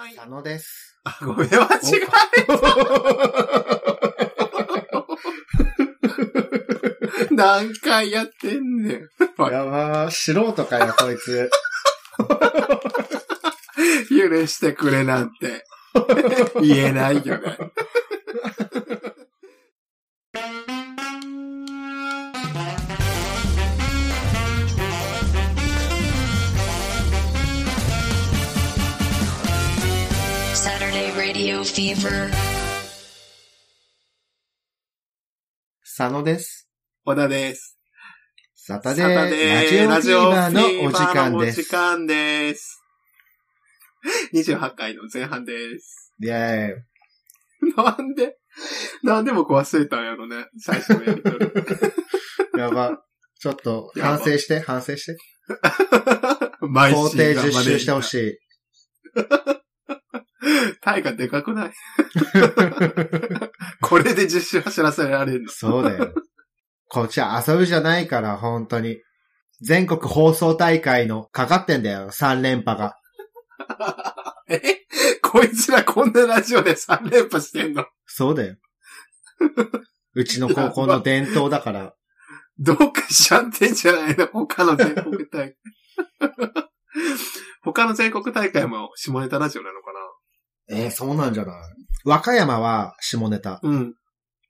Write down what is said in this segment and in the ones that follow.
はい。 佐野です。 あ、ごめん、間違えた。何回やってんねん。 やばー、素人かよ、こいつ。 許してくれなんて言えないよね。 Saturday Radio Fever。 佐野です。 小田です。 サタデーラジオフィーバーのお時間です。 お時間です。28回の前半です。 イェーイ。 なんで僕忘れたんやろね。最初のやりとり。 やば。ちょっと反省して。 肯定10周してほしい。 タイがでかくないこれで10周走らせられるの。 そうだよ。こっちは遊びじゃないから、本当に。全国放送大会のかかってんだよ、3連覇が。 こいつらこんなラジオで3連覇してんの？ そうだよ。うちの高校の伝統だから。 どうかしちゃってんじゃないの？他の全国大会。他の全国大会も下ネタラジオなのかな？ そうなんじゃない？和歌山は下ネタ。 うん。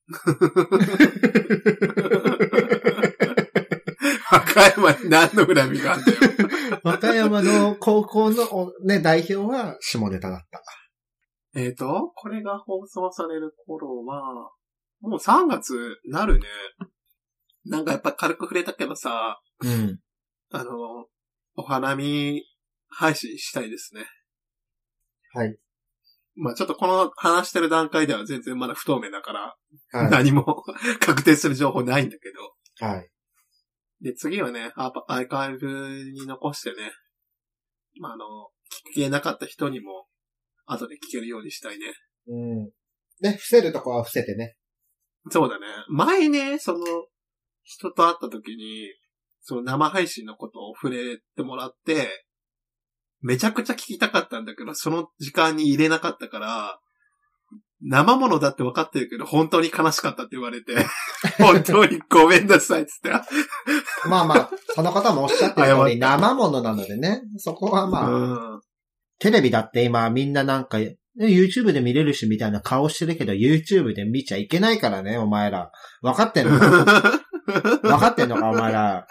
和歌山に何の恨みがあるんだよ。 和歌山の高校のね、代表は下ネタだった。 これが放送される頃は、もう3月なるね。なんかやっぱ軽く触れたけどさ、 うん。 お花見配信したいですね。 はい。 まあちょっとこの話してる段階では全然まだ不透明だから、 はい、 何も確定する情報ないんだけど。はい。 で、次はね、アーカイブに残してね、まあ聞けなかった人にも、後で聞けるようにしたいね。 うん。ね、伏せるとこは伏せてね。 そうだね。前ね、人と会った時に、生配信のことを触れてもらって、めちゃくちゃ聞きたかったんだけど、その時間に入れなかったから、生ものだって分かってるけど、本当に悲しかったって言われて、本当にごめんなさいっつって。 まあまあ、その方もおっしゃってるように生ものなのでね、そこはまあ、テレビだって今みんななんか、YouTube で見れるしみたいな顔してるけど、YouTube で見ちゃいけないからね、お前ら。分かってんのか分かってんのか、お前ら。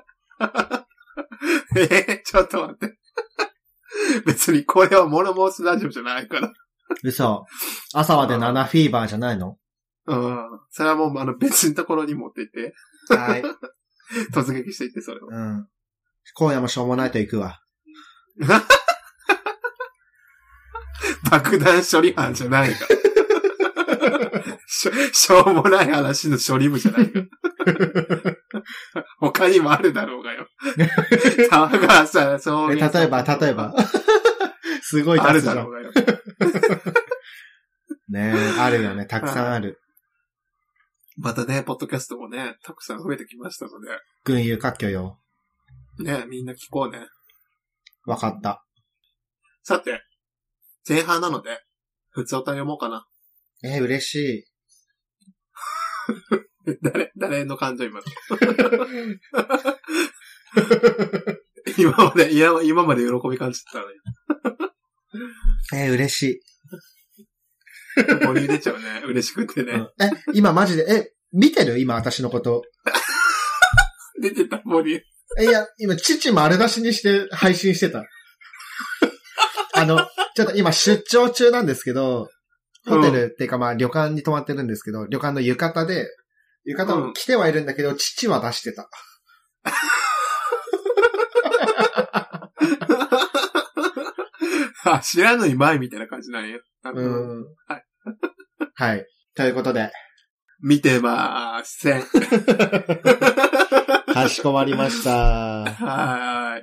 ちょっと待って。別にこれはモノモースラジオじゃないから。 嘘。朝まで7フィーバーじゃないの？ うん。それはもう別のところに持っていって。 はい。 突撃していって、それを。 うん。今夜もしょうもないと行くわ。 爆弾処理班じゃないか。しょうもない話の処理部じゃないか。他にもあるだろうがよ。タワーさ、そういう。 例えば。すごいあるだろうがよ。 ねえ、あるよね。たくさんある。 またね、ポッドキャストもね、たくさん増えてきましたので。 群雄割拠よ。 ね、みんな聞こうね。 わかった。 さて、前半なので、普通歌読もうかな。 嬉しい。 誰の感情今の。今まで喜び感じてたのに。 嬉しい。 ここに出ちゃうね。嬉しくってね。 今マジで、見てる？今私のこと。 出てた、森。 いや、今父丸出しにして配信してた。ちょっと今出張中なんですけど、ホテルっていうかまあ旅館に泊まってるんですけど、旅館の浴衣を着てはいるんだけど、父は出してた。 知らぬに前みたいな感じなんや。はい。 はい。ということで。 見てまーせん。 かしこまりました。 はい。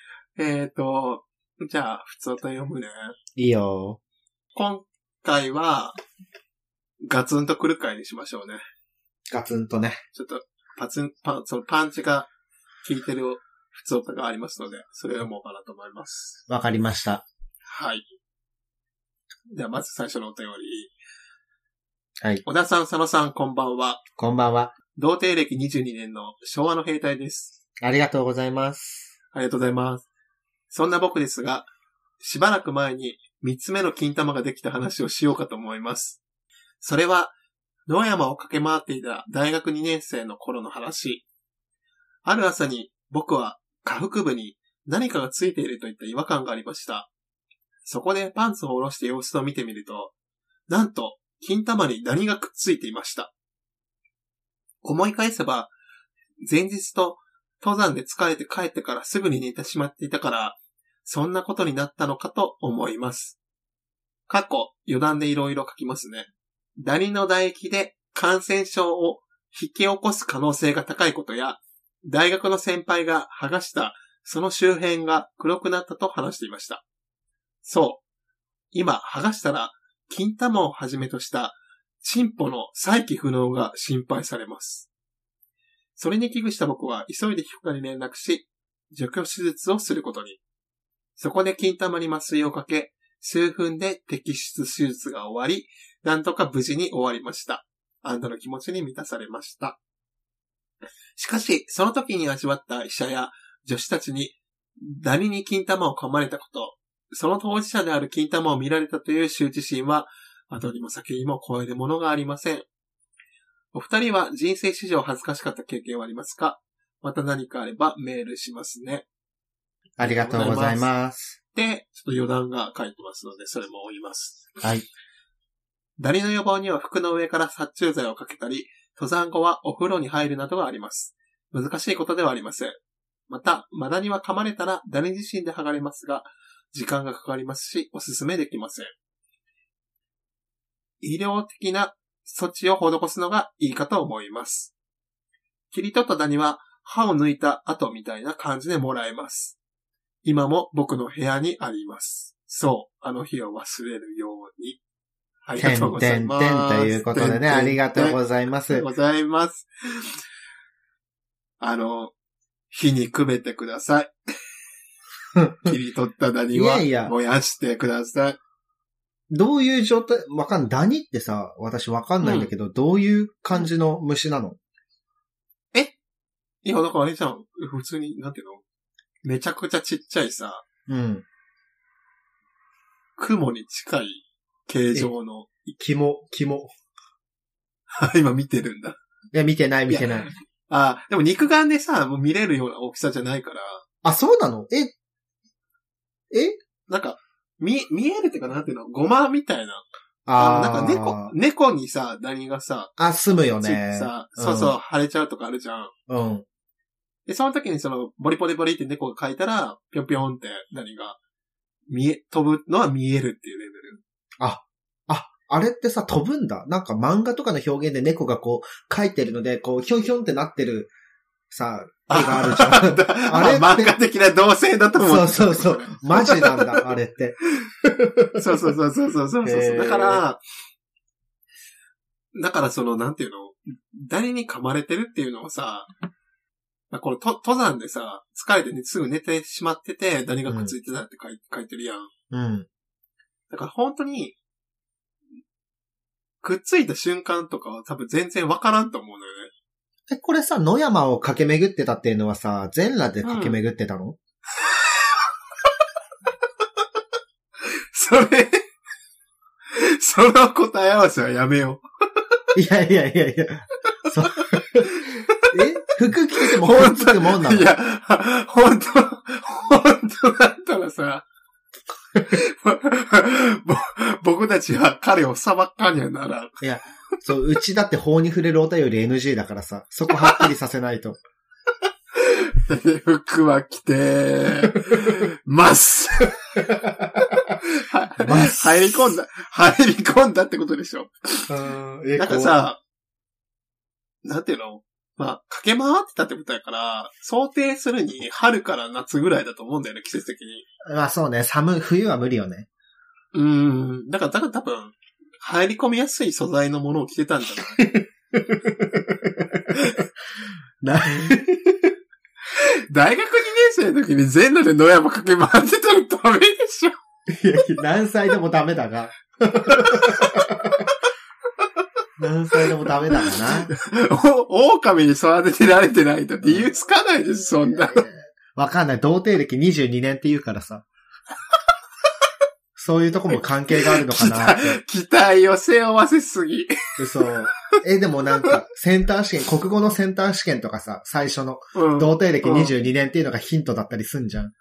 じゃあ、普通と読むね。 いいよ。 今回は、ガツンと来る回にしましょうね。 ガツンとね。 ちょっと、パンチが効いてる普通歌がありますので、それを読もうかなと思います。 わかりました。 はい。 ではまず最初のお便り。 はい。 小田さん、佐野さん、こんばんは。 こんばんは。 童貞歴22年の昭和の兵隊です。 ありがとうございます。 ありがとうございます。そんな僕ですが、しばらく前に3つ目の金玉ができた話をしようかと思います。それは、野山を駆け回っていた大学2年生の頃の話。ある朝に僕は下腹部に何かがついているといった違和感がありました。そこでパンツを下ろして様子を見てみると、なんと金玉にダニがくっついていました。思い返せば、前日と登山で疲れて帰ってからすぐに寝てしまっていたから、そんなことになったのかと思います。過去、余談でいろいろ書きますね。ダニの唾液で感染症を引き起こす可能性が高いことや、大学の先輩が剥がしたその周辺が黒くなったと話していました。そう。今、剥がしたら、金玉をはじめとしたチンポの再起不能が心配されます。それに危惧した僕は急いで皮膚科に連絡し、除去手術をすることに。そこで金玉に麻酔をかけ、数分で摘出手術が終わり、なんとか無事に終わりました。安堵の気持ちに満たされました。しかし、その時に味わった医者や助手たちに、ダニに金玉を噛まれたこと、その当事者である金玉を見られたという羞恥心は、後にも先にも超えるものがありません。お二人は人生史上恥ずかしかった経験はありますか？また何かあればメールしますね。 ありがとうございます。 で、ちょっと余談が書いてますので、それも言います。 はい。 ダニの予防には服の上から殺虫剤をかけたり、登山後はお風呂に入るなどがあります。難しいことではありません。また、マダニは噛まれたらダニ自身で剥がれますが、時間がかかりますし、おすすめできません。医療的な措置を施すのがいいかと思います。切り取ったダニは歯を抜いた後みたいな感じでもらえます。今も僕の部屋にあります。そう、あの日を忘れるように。ありがとうございます。 ということでね、ありがとうございます。 ありがとうございます。火にくべてください。切り取ったダニは燃やしてください。 どういう状態、わかんない。ダニってさ、私わかんないんだけど、どういう感じの虫なの？ いや、だからあれじゃん。普通に、なんていうの？めちゃくちゃちっちゃいさ。 うん。 雲に近い形状の。 肝。 今見てるんだ。 いや、見てない。 でも肉眼でさ、もう見れるような大きさじゃないから。 あ、そうなの？ なんか、見えるっていうかなんていうの？ゴマみたいな。なんか猫にさ、ダニがさ。 住むよね。 そう、腫れちゃうとかあるじゃん。 うん。 で、その時にボリボリボリって猫が描いたら、ぴょんぴょんってダニが、飛ぶのは見えるっていうレベル。 あれってさ、飛ぶんだ。なんか漫画とかの表現で猫がこう、描いてるので、こう、ひょんひょんってなってる、さ、絵があるじゃん。 あれ漫画的な動静だと思う。 そう。マジなんだ、あれって。 そう。だからなんていうの？ダニに噛まれてるっていうのはさ、この登山でさ、疲れてね、すぐ寝てしまってて、ダニがくっついてたって書いてるやん。 うん。 だから本当に、くっついた瞬間とかは多分全然わからんと思うのよね。 これさ、野山を駆け巡ってたっていうのはさ、全裸で駆け巡ってたの？ その答え合わせはやめよう。いや。服着てても本当にもんなの？ いや、本当だったらさ、僕たちは彼を裁かにはならん。 いや、うちだって法に触れるお便り NG だからさ、そこはっきりさせないと。 服は着てます。入り込んだってことでしょ。なんかさ、なんていうの？駆け回ってたってことやから、想定するに春から夏ぐらいだと思うんだよね、季節的に。 そうね、冬は無理よね。 だから多分、入り込みやすい素材のものを着てたんじゃない？大学2年生の時に全裸で野山駆け回ってたらダメでしょ。 いや、何歳でもダメだが。 何歳でもダメだな。 狼に育ててられてないと理由つかないです、そんな。 わかんない。童貞歴22年って言うからさ。そういうとこも関係があるのかなって。 期待を背負わせすぎ。 そう。でもなんか、センター試験、国語のセンター試験とかさ、最初の、童貞歴22年っていうのがヒントだったりすんじゃん。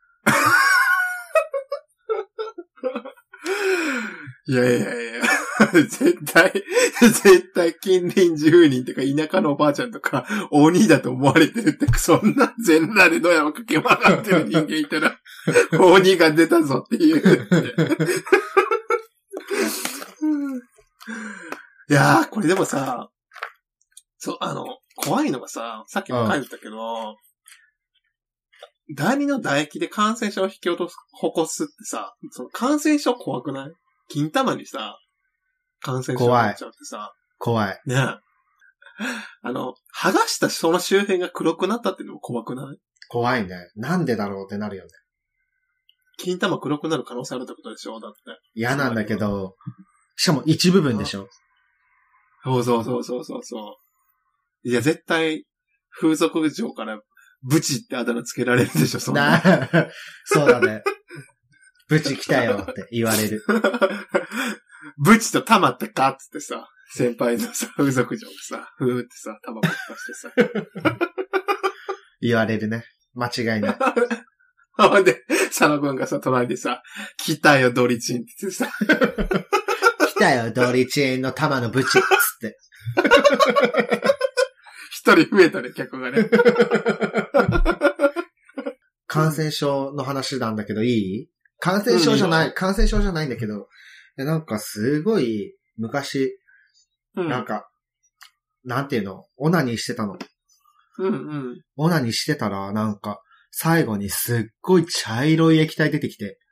いや、絶対近隣住人とか田舎のおばあちゃんとか鬼だと思われてるって、そんな全裸で野山駆け回ってる人間いたら、鬼が出たぞっていう。いやー、これでもさ、そう、怖いのがさ、さっきも書いてたけど、第二の唾液で感染症を引き起こすってさ、その感染症怖くない？金玉にさ、感染症になっちゃうってさ。 怖い。 ねえ。剥がしたその周辺が黒くなったっていうのも怖くない？ 怖いね。なんでだろうってなるよね。 金玉黒くなる可能性あるってことでしょ？だって。 嫌なんだけど、しかも一部分でしょ？ そう。いや、絶対、風俗嬢からブチってあだ名つけられるでしょ、そんな。 そうだね。ブチ来たよって言われる。 ブチとタマってかっつってさ、先輩のさ、風俗嬢がさ、ふーってさ、タバコ出してさ。 言われるね。間違いない。 ほんで、佐野くんがさ、隣でさ、来たよ、ドリチンって言ってさ。 来たよ、ドリチンの玉のブチっつって。 一人増えたね、客がね。 感染症の話なんだけどいい？感染症じゃないんだけど、なんかすごい昔、なんか、なんていうの、オナニーしてたの。オナニーしてたら、なんか、最後にすっごい茶色い液体出てきて。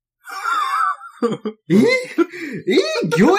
魚エビーって。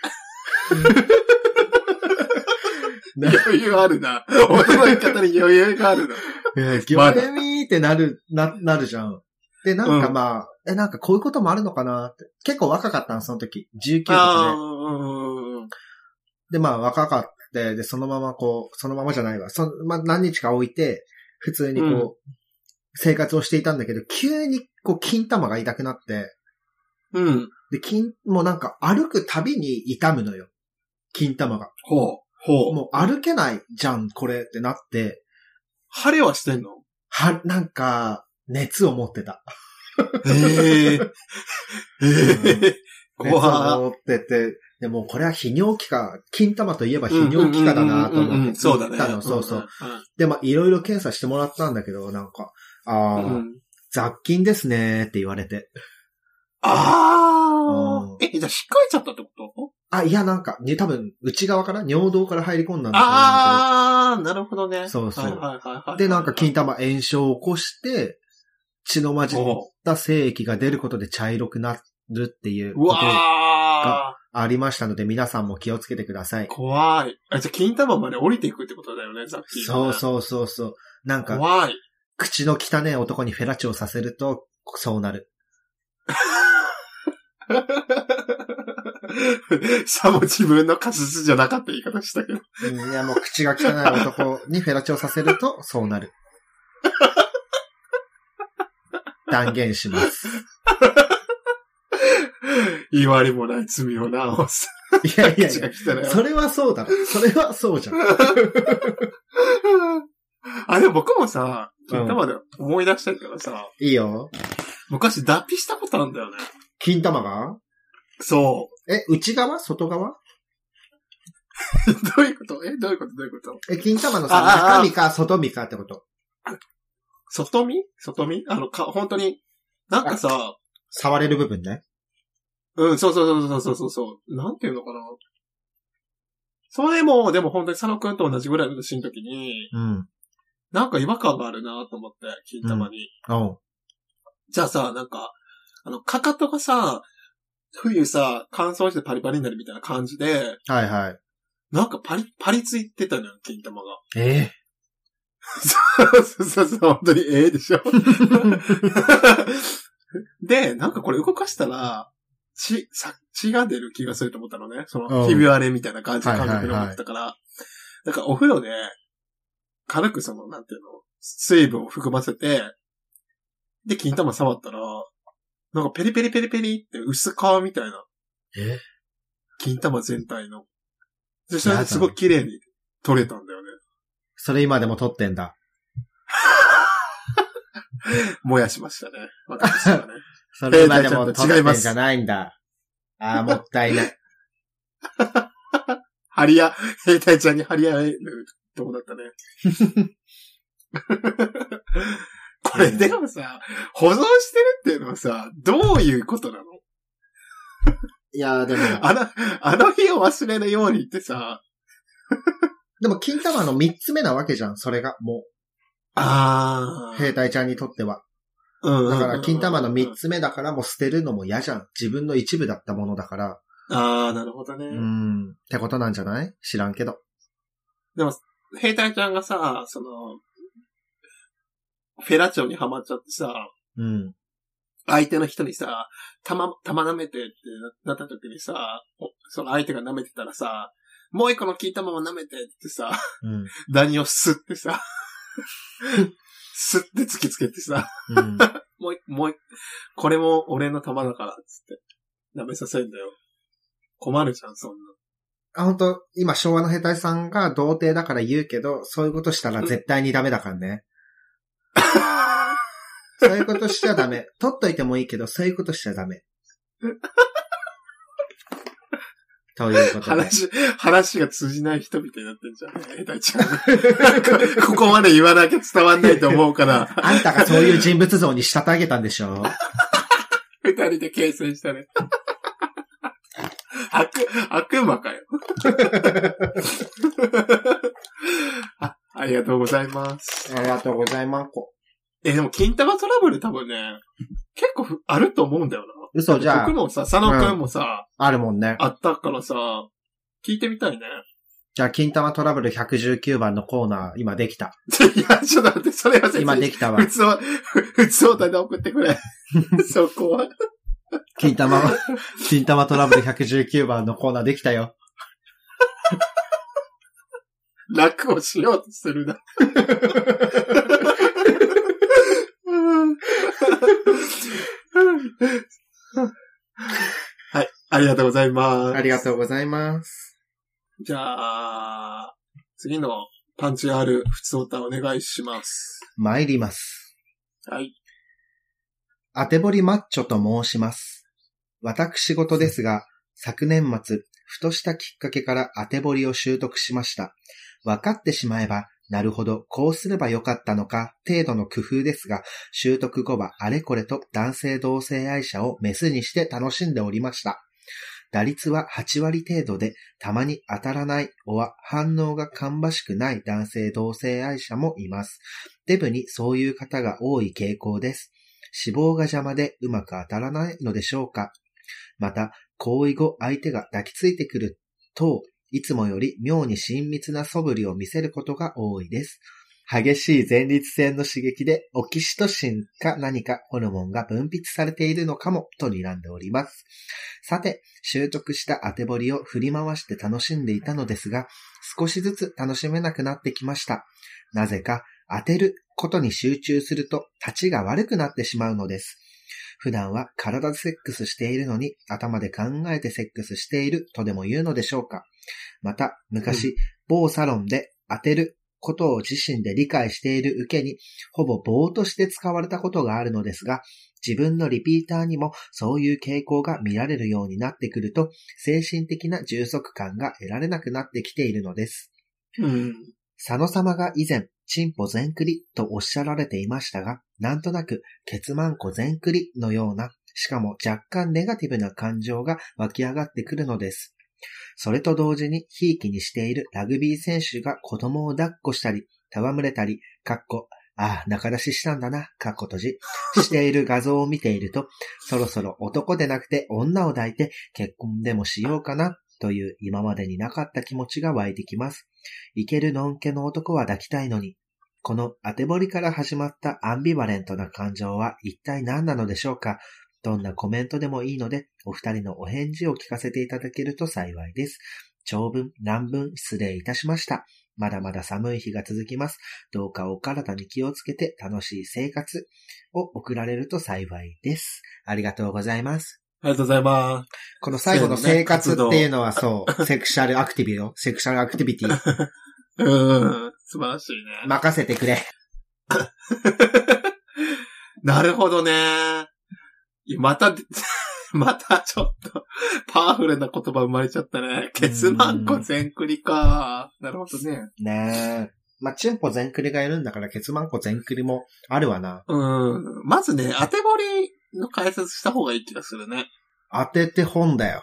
余裕あるな。驚き方に余裕があるな。 魚エビーってなるじゃん。で、なんかまあ、なんかこういうこともあるのかなって。結構若かったの、その時。19とかね。で、まあ若かった。で、そのままじゃないわ。まあ何日か置いて、普通に生活をしていたんだけど、急に金玉が痛くなって、で、もうなんか歩くたびに痛むのよ。金玉が。もう歩けないじゃん、これってなって。 腫れはしてんの？ なんか、熱を持ってた。熱を持ってて、でもこれは泌尿器科、金玉といえば泌尿器科だなと思って。 そうだね。 そう。で、まあ、いろいろ検査してもらったんだけど、なんか、雑菌ですねって言われて。 じゃあ引っかえちゃったってこと？ いや、なんか、多分、内側から尿道から入り込んだんだと思うんだけど。 なるほどね。 そう。で、なんか、金玉炎症を起こして、血の混じった精液が出ることで茶色くなるっていうことがありましたので、皆さんも気をつけてください。 怖い。じゃあ、金玉まで降りていくってことだよね、雑菌がね。 そう。なんか、 怖い。 口の汚い男にフェラチオさせると、そうなる。 さも自分の過失じゃなかった言い方したけど。 いや、もう口が汚い男にフェラチオさせると、そうなる。断言します。 言われもない罪を直す。 いや、それはそうだろ。それはそうじゃん。 でも僕もさ、金玉で思い出したけどさ。 いいよ。 昔脱皮したことあるんだよね。 金玉が？ そう。 内側？外側？ どういうこと？ 金玉のさ、中身か外身かってこと？ 外身本当に、なんかさ、 触れる部分ね。 そう。なんていうのかな。それも、でも本当に佐野くんと同じぐらいの年の時に、なんか違和感があるなと思って、金玉に。じゃあさ、なんか、かかとがさ、冬さ、乾燥してパリパリになるみたいな感じで、なんかパリついてたのよ、金玉が。そう、本当にでしょ。で、なんかこれ動かしたら、 血が出る気がすると思ったのね。その、ひび割れみたいな感じの感覚で思ってたから。だからお風呂で、軽くその、なんていうの、水分を含ませて、で、金玉触ったら、なんかペリペリペリペリって薄皮みたいな。金玉全体の。で、それですごい綺麗に取れたんだよね。 それ今でも取ってんだ。 燃やしましたね。私はね。 それ今でも取ってんじゃないんだ。ああ、もったいない。 兵隊ちゃんに張り合えるとこだったね。これでもさ、保存してるっていうのはさ、どういうことなの？ いやでも。 あの日を忘れるようにってさ。 でも、金玉の3つ目なわけじゃん、それが、もう。兵隊ちゃんにとっては。だから、金玉の3つ目だからもう捨てるのも嫌じゃん。自分の一部だったものだから。 なるほどね。 ってことなんじゃない？知らんけど。 でも、兵隊ちゃんがさ、その、フェラチョにハマっちゃってさ、相手の人にさ、玉舐めてってなった時にさ、その相手が舐めてたらさ、もう一個の金玉も舐めてってさ、ダニをスッてさ、スッて突きつけてさ、もうこれも俺の玉だからっつって舐めさせんだよ。困るじゃん、そんな。 本当今昭和の兵隊さんが童貞だから言うけど、そういうことしたら絶対にダメだからね。そういうことしちゃダメ。取っといてもいいけど、そういうことしちゃダメ。ということで。 話が通じない人みたいになってんじゃん。兵隊ちゃん。ここまで言わなきゃ伝わんないと思うから。 あんたがそういう人物像に仕立て上げたんでしょ？ 二人で形成したね。悪魔かよ。ありがとうございます。 ありがとうございます。 でも、金玉トラブル多分ね、結構あると思うんだよな。 嘘じゃあ。 僕もさ、佐野くんもさ、 あるもんね。 あったからさ、聞いてみたいね。 じゃあ、金玉トラブル119番のコーナー、今できた。 いや、ちょっと待って、それは今できたわ。 普通歌で送ってくれ。そこは。 金玉トラブル119番のコーナーできたよ。 楽をしようとするな。はい、ありがとうございます。 ありがとうございます。 じゃあ、次のパンチある普通歌お願いします。 参ります。 はい。 あてぼりマッチョと申します。私事ですが、昨年末、ふとしたきっかけからあてぼりを習得しました。分かってしまえば、なるほど、こうすればよかったのか、程度の工夫ですが、習得後はあれこれと男性同性愛者をメスにして楽しんでおりました。打率は8割程度で、たまに当たらないは反応が芳しくない男性同性愛者もいます。デブにそういう方が多い傾向です。脂肪が邪魔でうまく当たらないのでしょうか。また、行為後相手が抱きついてくると、いつもより妙に親密な素振りを見せることが多いです。激しい前立腺の刺激でオキシトシンか何かホルモンが分泌されているのかもと睨んでおります。さて、習得した当てぼりを振り回して楽しんでいたのですが、少しずつ楽しめなくなってきました。なぜか当てることに集中すると立ちが悪くなってしまうのです。普段は体でセックスしているのに頭で考えてセックスしているとでも言うのでしょうか。また、昔、某サロンで当てることを自身で理解している受けに、ほぼ棒として使われたことがあるのですが、自分のリピーターにもそういう傾向が見られるようになってくると、精神的な充足感が得られなくなってきているのです。佐野様が以前、チンポ全クリとおっしゃられていましたが、なんとなく、ケツマンコ全クリのような、しかも若干ネガティブな感情が湧き上がってくるのです。それと同時に、ひいきにしているラグビー選手が子供を抱っこしたり、戯れたり、中出ししたんだな、閉じ、している画像を見ていると、そろそろ男でなくて女を抱いて結婚でもしようかな、という今までになかった気持ちが湧いてきます。イケるのんけの男は抱きたいのに、この当てぼりから始まったアンビバレントな感情は一体何なのでしょうか。 どんなコメントでもいいので、お二人のお返事を聞かせていただけると幸いです。長文、乱文、失礼いたしました。まだまだ寒い日が続きます。どうかお体に気をつけて楽しい生活を送られると幸いです。ありがとうございます。 ありがとうございます。 この最後の生活っていうのはそう、セクシャルアクティビティよ。セクシャルアクティビティ。 素晴らしいね。 任せてくれ。 なるほどね。またちょっと、パワフルな言葉生まれちゃったね。ケツマンコ全クリか。なるほどね。 ねえ。まあ、チンポ全クリがいるんだから、ケツマンコ全クリもあるわな。 まずね、当て彫りの解説した方がいい気がするね。 当てて本だよ。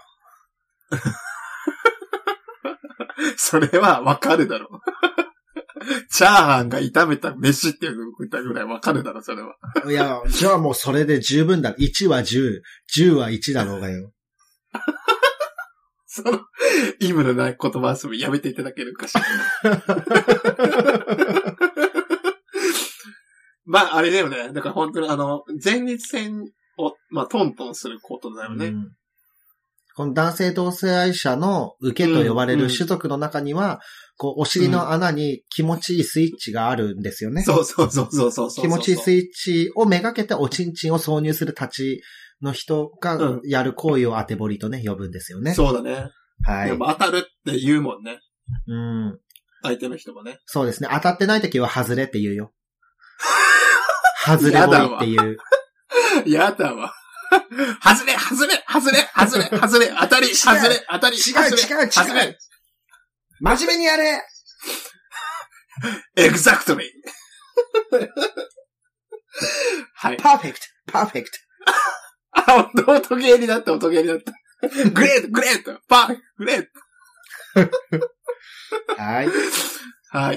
それはわかるだろう。チャーハンが炒めた飯っていうの歌ぐらいわかるだろ、それは。 いや、じゃあもうそれで十分だ。1は10、10は1だろうがよ。 その、意味のない言葉遊びやめていただけるかしら。まあ、あれだよね。だから本当に前立腺を、まあ、トントンすることだよね。 この男性同性愛者の受けと呼ばれる種族の中には、こう、お尻の穴に気持ちいいスイッチがあるんですよね。 そう。気持ちいいスイッチをめがけておちんちんを挿入するたちの人がやる行為を当て彫りとね、呼ぶんですよね。 そうだね。 はい。 やっぱ当たるって言うもんね。 うん。 相手の人もね。 そうですね。当たってないときは外れって言うよ。外れ彫りっていう。 やだわ。外れ、当たり、外れ。 違う。真面目にやれ。 exactly. はい。 パーフェクト。 あ、音ゲーになった。グレート。パーフェクト、グレート。 はい。 はい。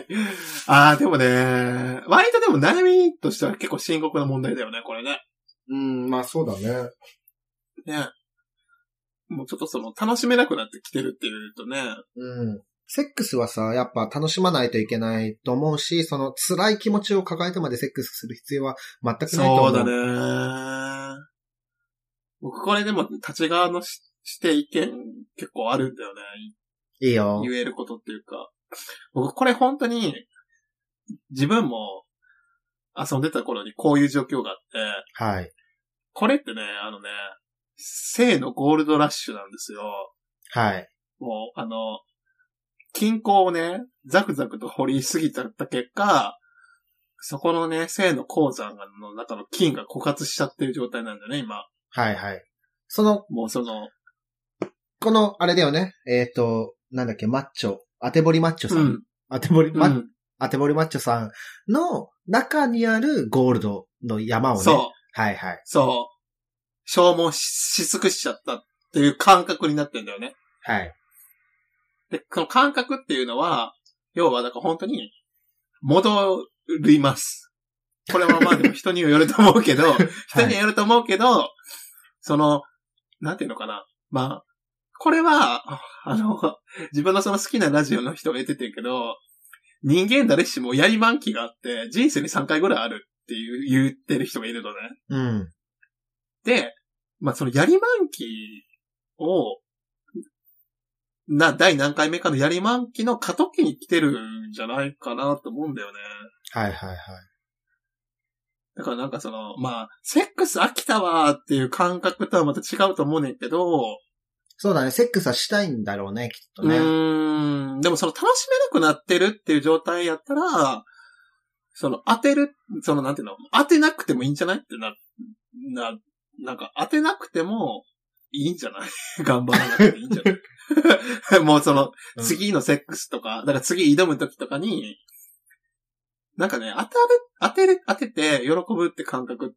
でもね、割とでも悩みとしては結構深刻な問題だよね、これね。 まあそうだね。 ね。もうちょっと楽しめなくなってきてるっていうとね。 セックスはさ、やっぱ楽しまないといけないと思うし、その辛い気持ちを抱えてまでセックスする必要は全くないと思う。 そうだね。僕これでも立ち側のして意見結構あるんだよね。 いいよ。 言えることっていうか。僕これ本当に自分も遊んでた頃にこういう状況があって。 はい。 これってね、性のゴールドラッシュなんですよ。 はい。 もう均衡をね、ザクザクと掘りすぎちゃった結果、そこのね、性の鉱山の中の金が枯渇しちゃってる状態なんだよね、今。 はいはい。この、あれだよね。なんだっけ、マッチョ。当て彫りマッチョさん。当て彫りマッチョさんの中にあるゴールドの山をね。 そう。 はいはい。 そう。消耗し尽くしちゃったっていう感覚になってんだよね。 はい。 で、この感覚っていうのは、要はだから本当に、戻ります。これはまあでも人によると思うけど、人によると思うけど、なんていうのかな。まあ、これは、自分の好きなラジオの人が言っててんけど、人間誰しもやりまん期があって、人生に3回ぐらいあるって言ってる人がいるのね。で、まあそのやりまん期を、第何回目かのやりまん期の過渡期に来てるんじゃないかなと思うんだよね。 はいはいはい。 だからなんかまあ、セックス飽きたわーっていう感覚とはまた違うと思うねんけど、 そうだね、セックスはしたいんだろうね、きっとね。 でも楽しめなくなってるっていう状態やったら、当てる、なんていうの、当てなくてもいいんじゃないってなんか当てなくてもいいんじゃない頑張らなくていいんじゃないもう次のセックスとか、だから次挑む時とかに、なんかね、当てて喜ぶって感覚って、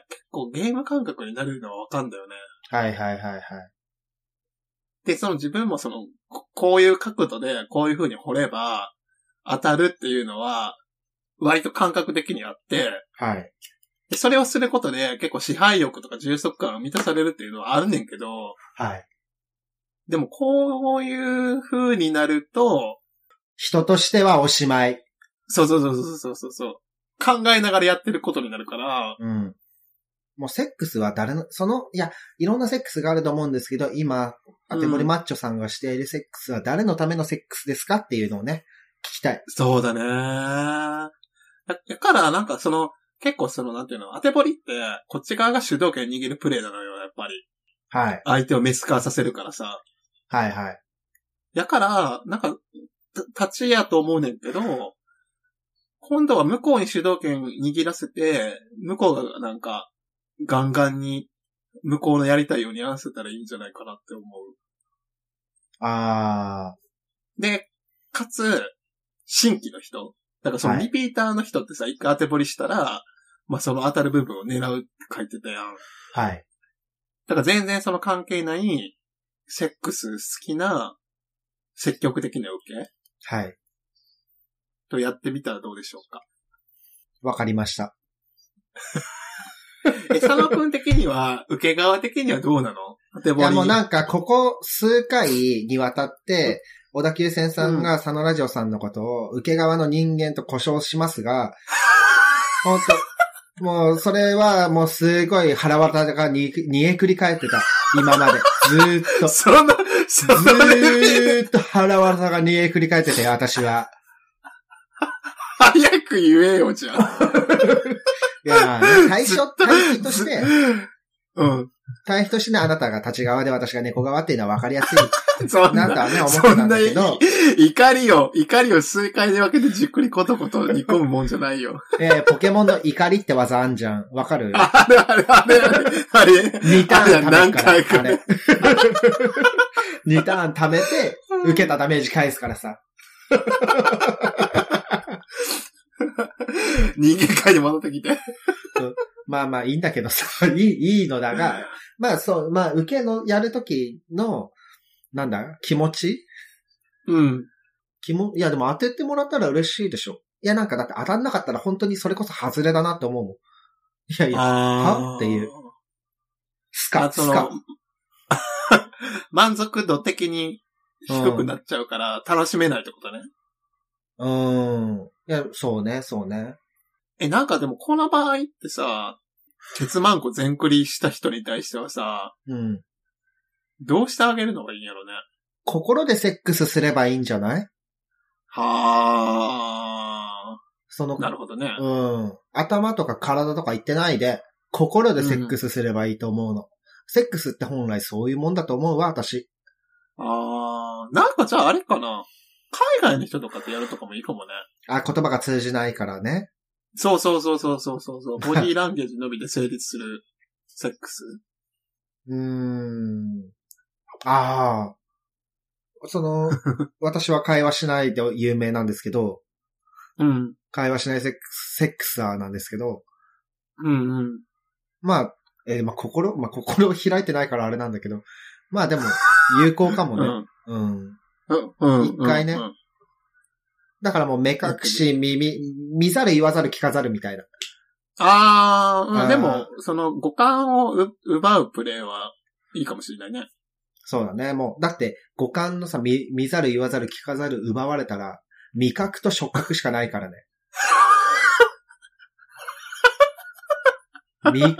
結構ゲーム感覚になるのはわかんだよね。 はいはいはいはい。 で、自分もこういう角度でこういう風に掘れば当たるっていうのは、割と感覚的にあって、 はい。 でそれをすることで結構支配欲とか充足感を満たされるっていうのはあるねんけど、 はい。 でもこういう風になると、 人としてはおしまい。 そう。考えながらやってることになるから、 もうセックスはいろんなセックスがあると思うんですけど、今、アテボリマッチョさんがしているセックスは誰のためのセックスですかっていうのをね、聞きたい。 そうだね。だからなんか結構なんていうの、アテボリって、こっち側が主導権握るプレイなのよ、やっぱり。 はい。 相手をメス化させるからさ。 はいはい。 だから、なんか、立ちやと思うねんけど、今度は向こうに主導権握らせて、向こうがなんか、ガンガンに、向こうのやりたいようにやらせたらいいんじゃないかなって思う。で、かつ、新規の人。だからリピーターの人ってさ、一回当て彫りしたら、まあ、その当たる部分を狙うって書いてたやん。 はい。 だから全然関係ない、セックス好きな、積極的な受けはい。 とやってみたらどうでしょうか。 わかりました。 佐野くん的には、受け側的にはどうなの？当て彫り。 いやもうなんか、ここ数回にわたって、小田急線さんが佐野ラジオさんのことを受け側の人間と呼称しますが、本当もうそれはもうすごい腹渡が煮えくり返ってた。今まで。ずーっと。ずーっと腹渡が煮えくり返ってて、私は。 早く言えよ、じゃあ。 いや、対比として、 うん。 対比としてね、あなたが立ち側で私が猫側っていうのは分かりやすい。 なんかね、思ってたんだけど。 怒りを数回に分けてじっくりコトコト煮込むもんじゃないよ。 ポケモンの怒りって技あんじゃん。わかる？ あれ。 2ターン貯め何回か。 2ターン貯めて、受けたダメージ返すからさ。 人間界に戻ってきて。 まあまあいいんだけどさ、いいのだが、まあ受けのやるときの、気持ち？ うん。 いやでも当ててもらったら嬉しいでしょ。いやなんかだって当たんなかったら本当にそれこそ外れだなって思うもん。いや、はっていう。スカ。 満足度的に低くなっちゃうから楽しめないってことね。 いや、そうね。 なんかでもこの場合ってさ、ケツマンコ全クリした人に対してはさ、どうしてあげるのがいいんやろね。 心でセックスすればいいんじゃない？ はー。なるほどね。 頭とか体とか言ってないで、心でセックスすればいいと思うの。セックスって本来そういうもんだと思うわ、私。 なんかじゃああれかな。海外の人とかってやるとかもいいかもね。 言葉が通じないからね。 そう。ボディーランゲージのみで成立するセックス。 私は会話しないで有名なんですけど、会話しないセックスーなんですけど、心を開いてないからあれなんだけど、まあでも、有効かもね。一回ね。だからもう目隠し、見ざる言わざる聞かざるみたいな。 でも、五感を奪うプレイはいいかもしれないね。 そうだね。もう、だって、五感のさ、見ざる言わざる聞かざる奪われたら、味覚と触覚しかないからね。味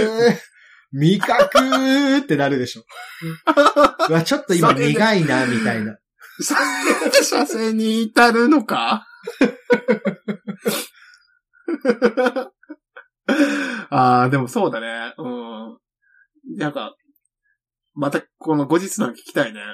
覚ってなるでしょ。ちょっと今苦いな、みたいな。 射精に至るのかでもそうだね。なんか、またこの後日談聞きたいね。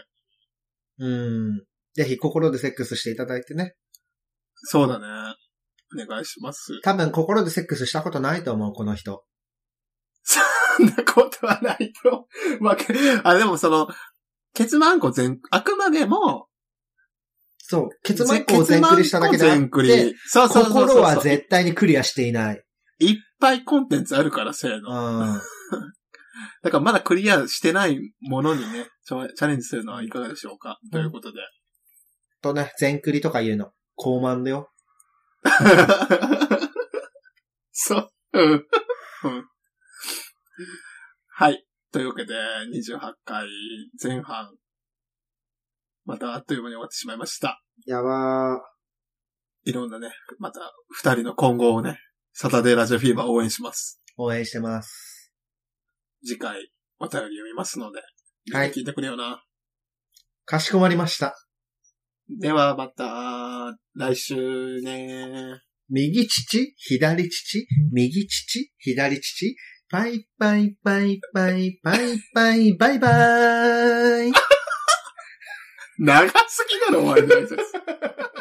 ぜひ心でセックスしていただいてね。 そうだね。お願いします。 多分心でセックスしたことないと思う、この人。 そんなことはないと。でもケツマンコあくまでも、 そう、ケツマンコを全クリしただけであって、心は絶対にクリアしていない。 いっぱいコンテンツあるからせーの。だからまだクリアしてないものにね、チャレンジするのはいかがでしょうか、ということで。 全クリとか言うの、高慢だよ。 そう。はい。というわけで、28回前半。またあっという間に終わってしまいました。 やばー。いろんなね、また二人の今後をね、サタデーラジオフィーバー応援します。 応援してます。 次回お便り読みますので、 はい。 聞いてくれよな。 かしこまりました。 ではまた、来週ね。 右乳、左乳、右乳、左乳、バイバイバイバイバイバイバイバイ。 長すぎだろ、お前の挨拶。